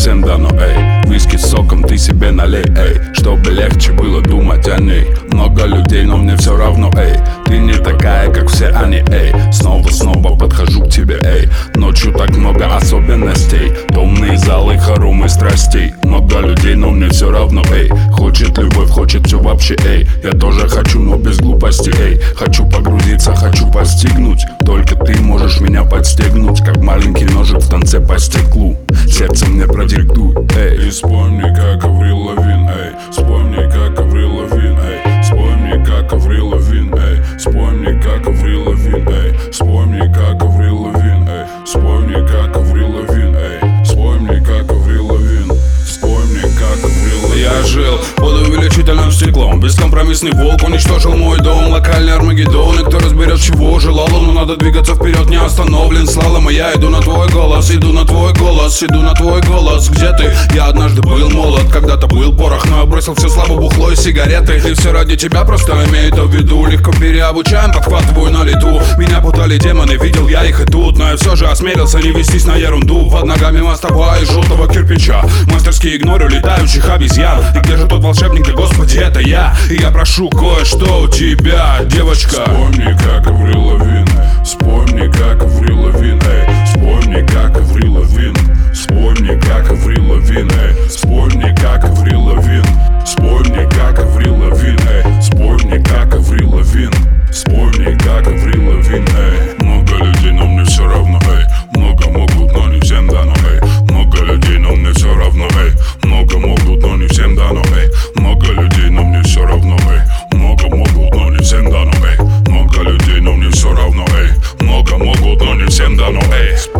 всем дано, эй. Виски с соком ты себе налей, эй, чтобы легче было думать о ней. Много людей, но мне все равно, эй. Ты не такая, как все они, эй. Снова подхожу к тебе, эй. Ночью так много особенностей. Томные залы, хоромы страстей. Много людей, но мне все равно, эй. Хочет любовь, хочет все вообще, эй. Я тоже хочу, но без глупости, эй. Хочу погрузиться, хочу постигнуть. Только ты можешь меня подстегнуть, как маленький ножик в танце по стеклу. Сердце мне продиктуй, эй. И вспомни, как Аврил Лавин, эй. Вспомни, как Аврил Лавин, эй. Вспомни, как Аврил Лавин, эй. Вспомни, как Аврил Лавин, эй. Вспомни, как Аврил Лавин, эй. Вспомни, как Аврил Лавин, эй. Вспомни, как Аврил Лавин. Вспомни, как Аврил Лавин. Я жил под увеличительным стеклом. Бескомпромиссный волк уничтожил мой дом. Локальный Армагеддон, и кто разберет, чего желал он. Но надо двигаться вперед, не остановлен слалом. И я иду на твой голос, иду на твой голос, иду на твой голос. Где ты? Я однажды был молод, когда-то был порох, но я бросил все слабо, бухло и сигареты. И все ради тебя, просто имей это в виду. Легко переобучаем, подхватываю на лету. Меня путали демоны, видел я их и тут. Но я все же осмелился не вестись на ерунду. Под ногами мостова из желтого кирпича. Мастерски игнорю летающих обезьян. И где же тот волшебник, да господи, это я. И я прошу кое-что у тебя, девочка. Вспомни, как Аврил Лавин. Вспомни, как Аврил Лавин, эй. Вспомни, как Аврил Лавин. Вспомни, как Аврил Лавин, эй. Вспомни, как Аврил Лавин. Вспомни, как Аврил Лавин, эй. Вспомни, как Аврил Лавин. Вспомни, как Аврил Лавин, эй. Много людей, но мне все равно, эй. Много могут, но не всем дано, эй. Много людей, но мне все равно, эй. Много могут, но не всем дано, эй. Много людей, но мне все равно, эй. Много могут, но не всем дано, эй. Много людей, но мне все равно, эй. Много могут, но не всем дано, эй.